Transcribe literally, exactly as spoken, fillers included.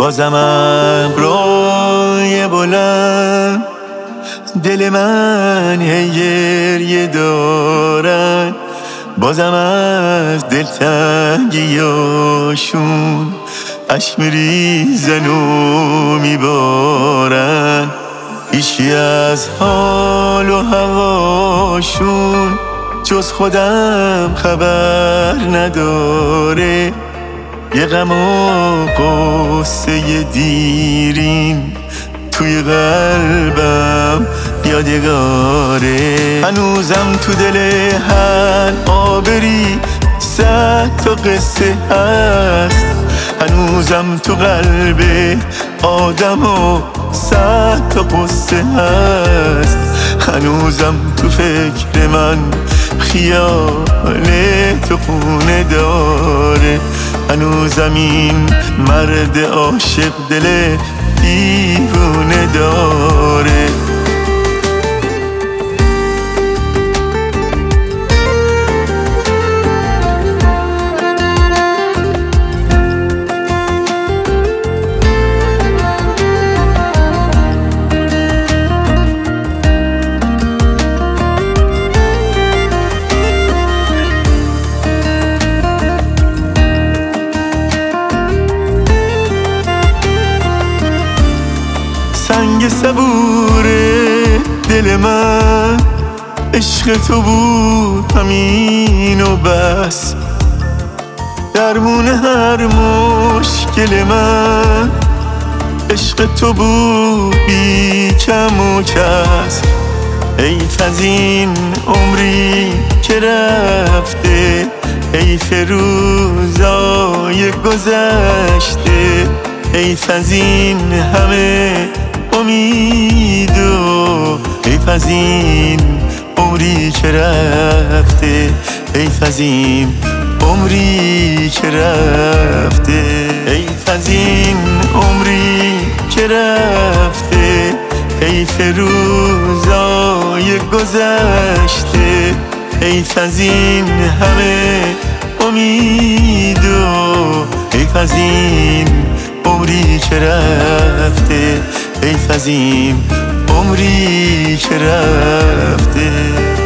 بازم ابروی بلند دل من هی گریه دارن، بازم از دلتنگیاشون اشک میریزن و میبارن. هیچی از حال و هواشون جز خودم خبر نداره، یه غم و قصه دیرین توی قلبم یادگاره. هنوزم تو دل هر آبری صد تا قصه هست، هنوزم تو قلب آدم و صد تا قصه هست، هنوزم تو فکر من خیال تو خونه داره، هنوزم این مرد عاشق دل دیوونه داره. سنگ صبور دل من عشق تو بود همین و بس، درمون هر مشکل من عشق تو بود بی کم و کس. حیف از این عمری که رفته، حیف روزای گذشته، حیف از این همه امید و حیف از این عمری که رفته، حیف از این عمری که رفته، حیف از این عمری که رفته، حیف روزای گذشته، حیف از این همه امید و حیف از این عمری که رفته، حیف از این عمری که رفته.